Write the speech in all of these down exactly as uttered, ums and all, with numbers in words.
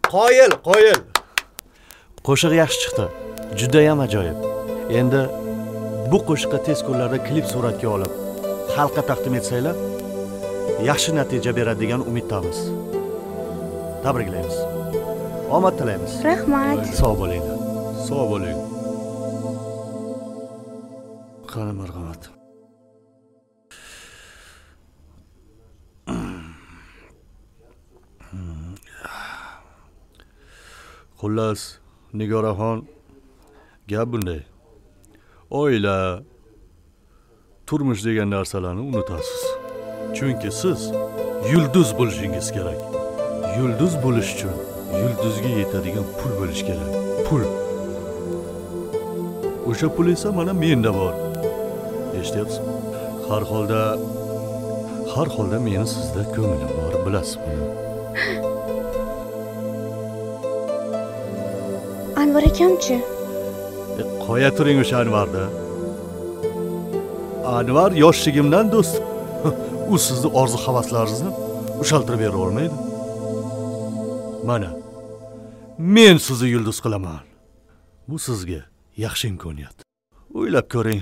Qoyil, qoyil. Qo'shiq yaxshi chiqdi. Juda ham ajoyib. Endi bu qo'shiqqa tez kunlarda klip suratga olib, xalqqa taqdim etsanglar, yaxshi natija beradi degan umiddamiz. Tabriklaymiz. Omad tilaymiz. Rahmat. Sog' bo'ling. Sog' bo'ling. Qani marhamat. Xullas, Nigoraxon, gap bunday. Oila, turmush degan narsalarni unutasiz. Chunki siz yulduz bo'lishingiz kerak. Yulduz bo'lish uchun yulduzga yetadigan pul bo'lish kerak. Pul. O'sha pul esa mana menda bor. Eshityapsizmi? Har holda har holda meni sizda ko'nglim bor, bilasiz buni. Anvar akamchi? E, qo'ya turing o'sha Anvarda. Anvar yoshligimdan do'st. U sizni orzu havaslaringizni ushaltirib bera olmaydi. Mana, men sizni yulduz qilaman. Bu sizga yaxshi imkoniyat. O'ylab ko'ring.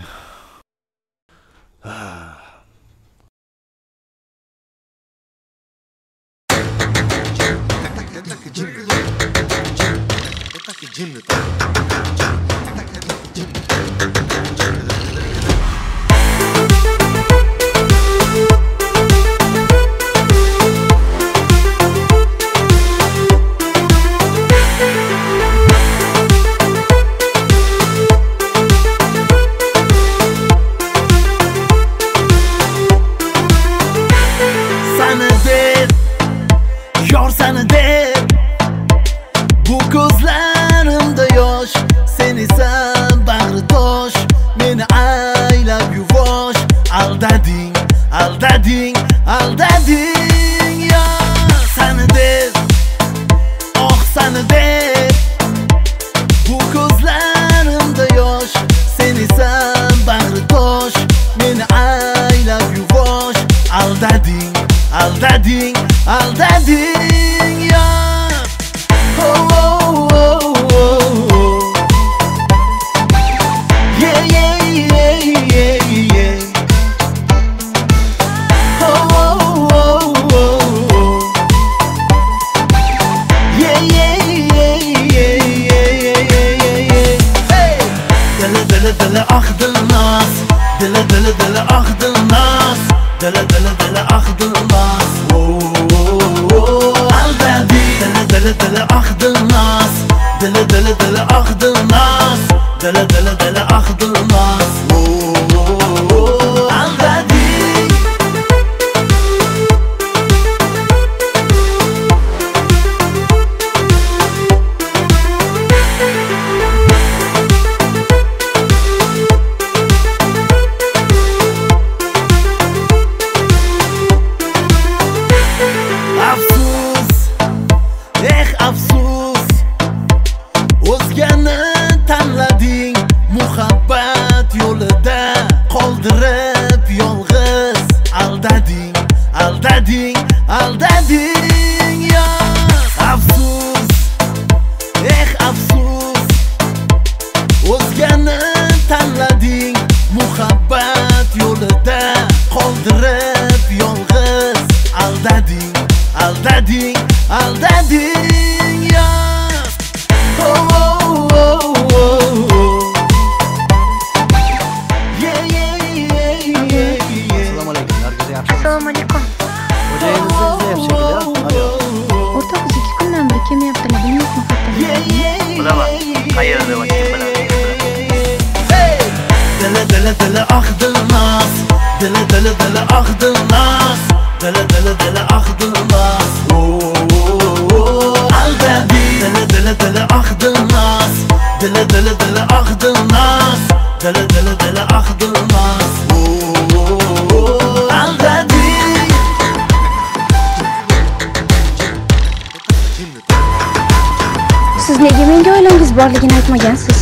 Siz nega menga oilangiz borligini aytmagansiz?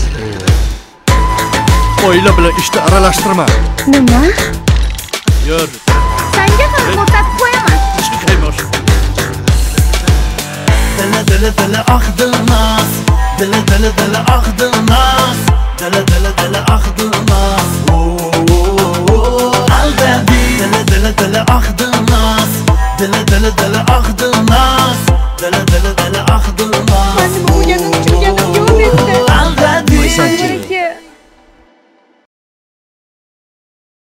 Oila bilan ishni aralashtirma. Nima? Yur. Senga ham ko'rsatib qo'yaman. Chiqaymoq. Dili dili dili ah Dilnoz, dili dili dili ah Dilnoz, dili dili dili ah Dilnoz. Oh, al baby, dili dili dili ah Dilnoz, dili dili dili